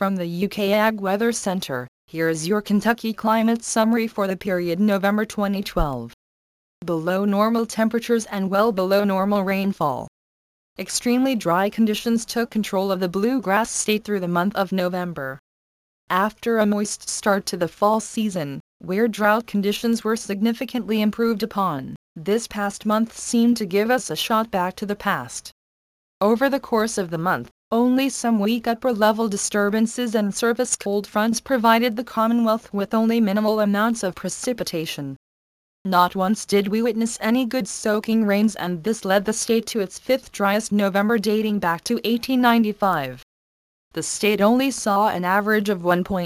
From the UK Ag Weather Centre, here is your Kentucky climate summary for the period November 2012. Below normal temperatures and well below normal rainfall. Extremely dry conditions took control of the bluegrass state through the month of November. After a moist start to the fall season, where drought conditions were significantly improved upon, this past month seemed to give us a shot back to the past. Over the course of the month, only some weak upper-level disturbances and surface cold fronts provided the Commonwealth with only minimal amounts of precipitation. Not once did we witness any good soaking rains, and this led the state to its fifth driest November dating back to 1895. The state only saw an average of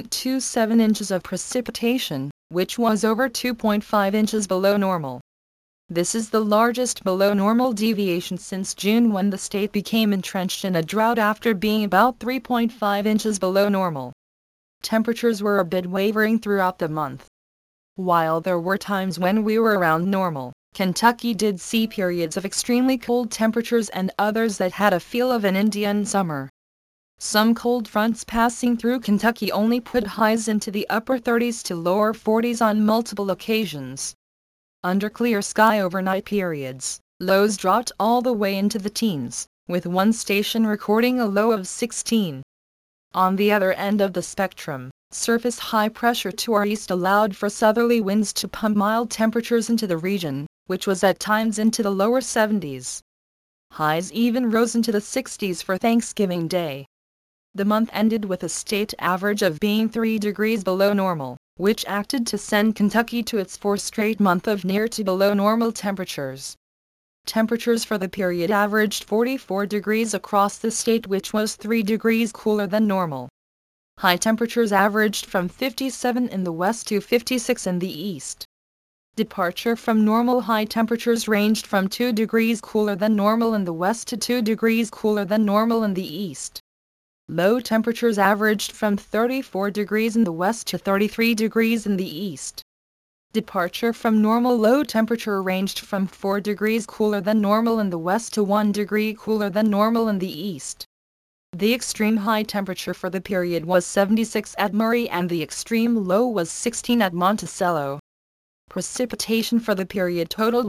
1.27 inches of precipitation, which was over 2.5 inches below normal. This is the largest below normal deviation since June, when the state became entrenched in a drought after being about 3.5 inches below normal. Temperatures were a bit wavering throughout the month. While there were times when we were around normal, Kentucky did see periods of extremely cold temperatures and others that had a feel of an Indian summer. Some cold fronts passing through Kentucky only put highs into the upper 30s to lower 40s on multiple occasions. Under clear sky overnight periods, lows dropped all the way into the teens, with one station recording a low of 16. On the other end of the spectrum, surface high pressure to our east allowed for southerly winds to pump mild temperatures into the region, which was at times into the lower 70s. Highs even rose into the 60s for Thanksgiving Day. The month ended with a state average of being 3 degrees below normal, which acted to send Kentucky to its fourth straight month of near to below normal temperatures. Temperatures for the period averaged 44 degrees across the state, which was 3 degrees cooler than normal. High temperatures averaged from 57 in the west to 56 in the east. Departure from normal high temperatures ranged from 2 degrees cooler than normal in the west to 2 degrees cooler than normal in the east. Low temperatures averaged from 34 degrees in the west to 33 degrees in the east. Departure from normal low temperature ranged from 4 degrees cooler than normal in the west to 1 degree cooler than normal in the east. The extreme high temperature for the period was 76 at Murray and the extreme low was 16 at Monticello. Precipitation for the period totaled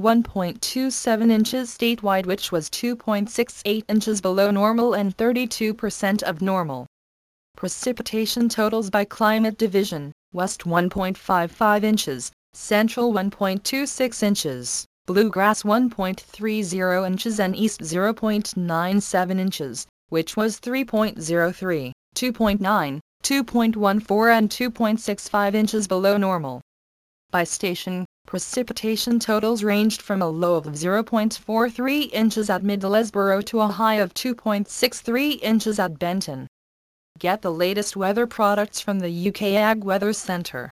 1.27 inches statewide, which was 2.68 inches below normal and 32% of normal. Precipitation totals by climate division: west 1.55 inches, central 1.26 inches, bluegrass 1.30 inches and east 0.97 inches, which was 3.03, 2.9, 2.14 and 2.65 inches below normal. By station, precipitation totals ranged from a low of 0.43 inches at Middlesboro to a high of 2.63 inches at Benton. Get the latest weather products from the UK Ag Weather Centre.